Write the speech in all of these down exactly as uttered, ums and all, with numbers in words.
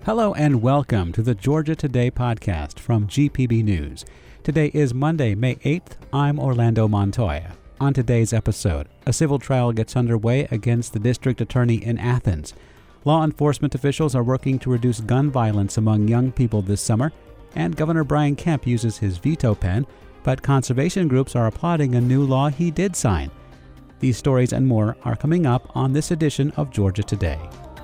Hello and welcome to the Georgia Today podcast from G P B News. Today is Monday, May eighth. I'm Orlando Montoya. On today's episode, a civil trial gets underway against the district attorney in Athens. Law enforcement officials are working to reduce gun violence among young people this summer, and Governor Brian Kemp uses his veto pen, but conservation groups are applauding a new law he did sign. These stories and more are coming up on this edition of Georgia Today.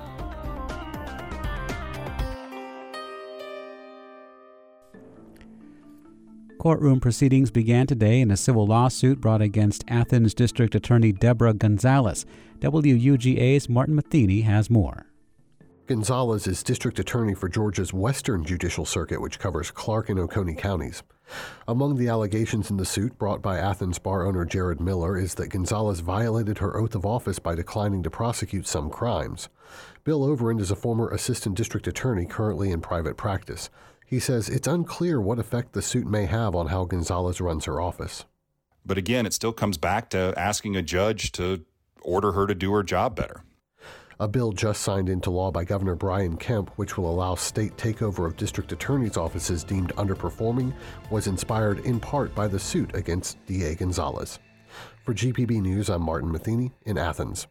Courtroom proceedings began today in a civil lawsuit brought against Athens District Attorney Deborah Gonzalez. W U G A's Martin Matheny has more. Gonzalez is district attorney for Georgia's Western Judicial Circuit, which covers Clark and Oconee counties. Among the allegations in the suit brought by Athens bar owner Jared Miller is that Gonzalez violated her oath of office by declining to prosecute some crimes. Bill Overend is a former assistant district attorney currently in private practice. He says it's unclear what effect the suit may have on how Gonzalez runs her office. But again, it still comes back to asking a judge to order her to do her job better. A bill just signed into law by Governor Brian Kemp, which will allow state takeover of district attorneys' offices deemed underperforming, was inspired in part by the suit against D A Gonzalez. For G P B News, I'm Martin Matheny in Athens.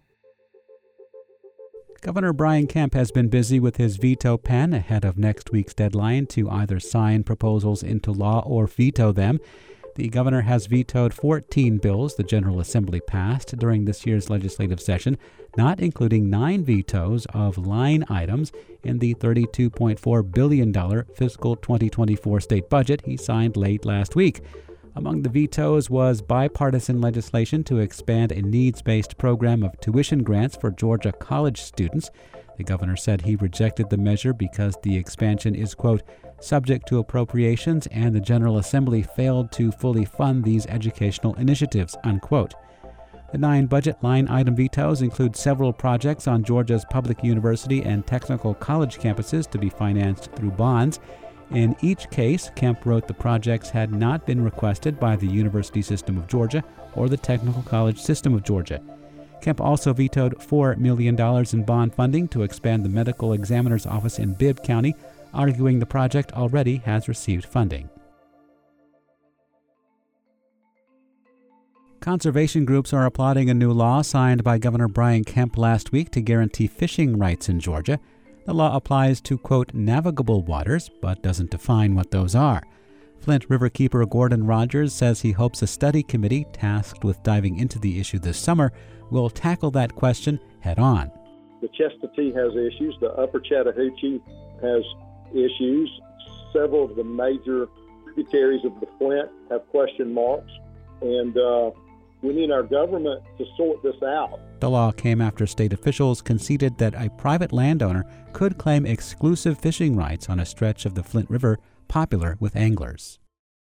Governor Brian Kemp has been busy with his veto pen ahead of next week's deadline to either sign proposals into law or veto them. The governor has vetoed fourteen bills the General Assembly passed during this year's legislative session, not including nine vetoes of line items in the thirty-two point four billion dollars fiscal twenty twenty-four state budget he signed late last week. Among the vetoes was bipartisan legislation to expand a needs-based program of tuition grants for Georgia college students. The governor said he rejected the measure because the expansion is, quote, subject to appropriations and the General Assembly failed to fully fund these educational initiatives, unquote. The nine budget line item vetoes include several projects on Georgia's public university and technical college campuses to be financed through bonds. In each case, Kemp wrote the projects had not been requested by the University System of Georgia or the Technical College System of Georgia. Kemp also vetoed four million dollars in bond funding to expand the medical examiner's office in Bibb County, arguing the project already has received funding. Conservation groups are applauding a new law signed by Governor Brian Kemp last week to guarantee fishing rights in Georgia. The law applies to, quote, navigable waters, but doesn't define what those are. Flint Riverkeeper Gordon Rogers says he hopes a study committee tasked with diving into the issue this summer will tackle that question head on. The Chestatee has issues. The Upper Chattahoochee has issues. Several of the major tributaries of the Flint have question marks. And uh, we need our government to sort this out. The law came after state officials conceded that a private landowner could claim exclusive fishing rights on a stretch of the Flint River popular with anglers.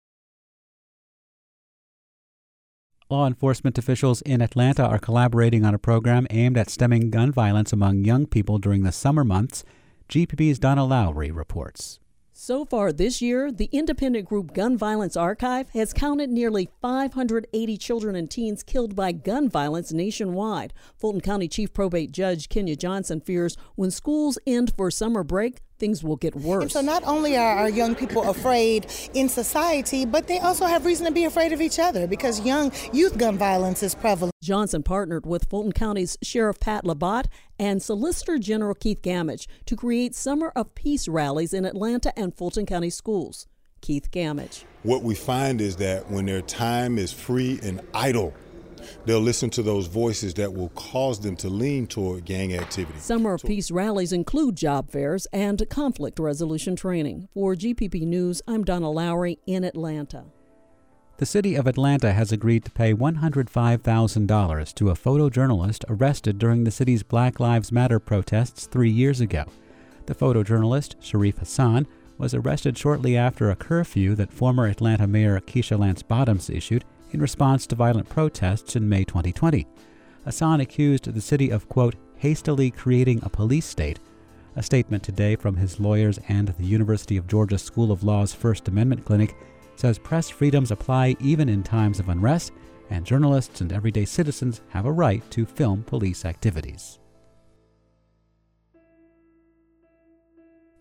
Law enforcement officials in Atlanta are collaborating on a program aimed at stemming gun violence among young people during the summer months. G P B's Donna Lowry reports. So far this year, the independent group Gun Violence Archive has counted nearly five hundred eighty children and teens killed by gun violence nationwide. Fulton County Chief Probate Judge Kenya Johnson fears when schools end for summer break, things will get worse. And so not only are our young people afraid in society, but they also have reason to be afraid of each other because young youth gun violence is prevalent. Johnson partnered with Fulton County's Sheriff Pat Labatt and Solicitor General Keith Gamage to create Summer of Peace rallies in Atlanta and Fulton County schools. Keith Gamage. What we find is that when their time is free and idle, they'll listen to those voices that will cause them to lean toward gang activity. Summer of Peace rallies include job fairs and conflict resolution training. For G P B News, I'm Donna Lowry in Atlanta. The city of Atlanta has agreed to pay one hundred five thousand dollars to a photojournalist arrested during the city's Black Lives Matter protests three years ago. The photojournalist, Sharif Hassan, was arrested shortly after a curfew that former Atlanta Mayor Keisha Lance Bottoms issued in response to violent protests in May twenty twenty. Hassan accused the city of, quote, hastily creating a police state. A statement today from his lawyers and the University of Georgia School of Law's First Amendment Clinic says press freedoms apply even in times of unrest, and journalists and everyday citizens have a right to film police activities.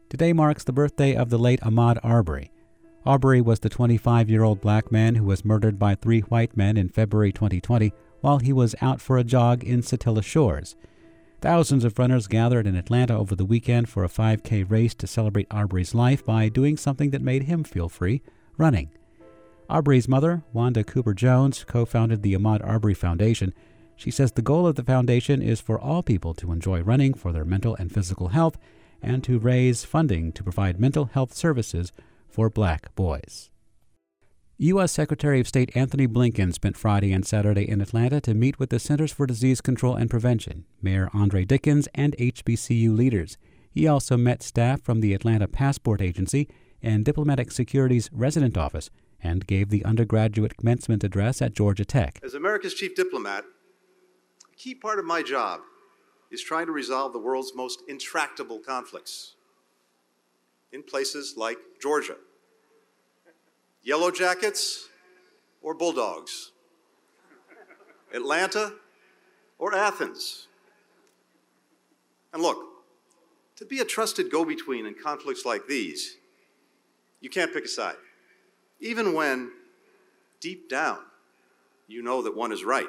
Today marks the birthday of the late Ahmaud Arbery. Arbery was the twenty-five-year-old black man who was murdered by three white men in February twenty twenty while he was out for a jog in Satilla Shores. Thousands of runners gathered in Atlanta over the weekend for a five K race to celebrate Arbery's life by doing something that made him feel free, running. Arbery's mother, Wanda Cooper Jones, co-founded the Ahmaud Arbery Foundation. She says the goal of the foundation is for all people to enjoy running for their mental and physical health and to raise funding to provide mental health services for black boys. U S Secretary of State Anthony Blinken spent Friday and Saturday in Atlanta to meet with the Centers for Disease Control and Prevention, Mayor Andre Dickens, and H B C U leaders. He also met staff from the Atlanta Passport Agency and Diplomatic Security's resident office and gave the undergraduate commencement address at Georgia Tech. As America's chief diplomat, a key part of my job is trying to resolve the world's most intractable conflicts in places like Georgia. Yellow Jackets or Bulldogs, Atlanta or Athens. And look, to be a trusted go-between in conflicts like these, you can't pick a side, even when, deep down, you know that one is right.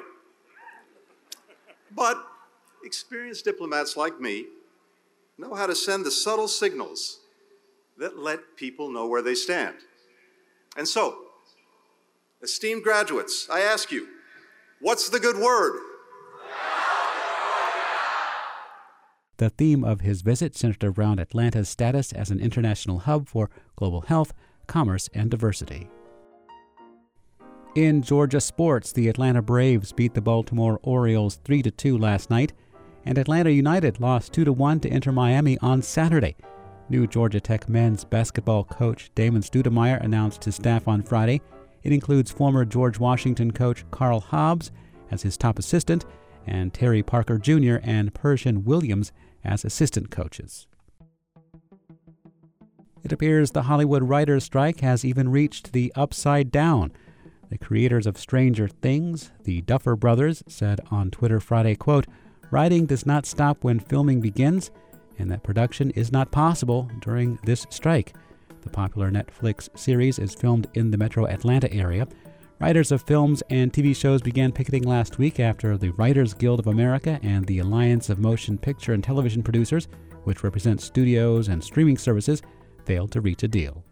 But experienced diplomats like me know how to send the subtle signals that let people know where they stand. And so, esteemed graduates, I ask you, what's the good word? The theme of his visit centered around Atlanta's status as an international hub for global health, commerce, and diversity. In Georgia sports, the Atlanta Braves beat the Baltimore Orioles three to two last night, and Atlanta United lost two to one to Inter Miami on Saturday. New Georgia Tech men's basketball coach Damon Stoudemire announced his staff on Friday. It includes former George Washington coach Carl Hobbs as his top assistant and Terry Parker Junior and Persian Williams as assistant coaches. It appears the Hollywood writers' strike has even reached the upside down. The creators of Stranger Things, the Duffer Brothers, said on Twitter Friday, quote, "Writing does not stop when filming begins, and that production is not possible during this strike." The popular Netflix series is filmed in the metro Atlanta area. Writers of films and T V shows began picketing last week after the Writers Guild of America and the Alliance of Motion Picture and Television Producers, which represents studios and streaming services, failed to reach a deal.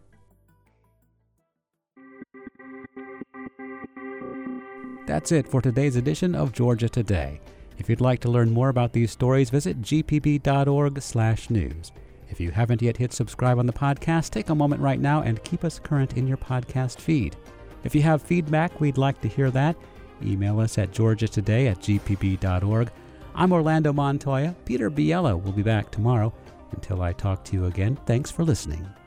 That's it for today's edition of Georgia Today. If you'd like to learn more about these stories, visit g p b dot org slash news. If you haven't yet hit subscribe on the podcast, take a moment right now and keep us current in your podcast feed. If you have feedback, we'd like to hear that. Email us at georgia today at g p b dot org. I'm Orlando Montoya. Peter Biella will be back tomorrow. Until I talk to you again, thanks for listening.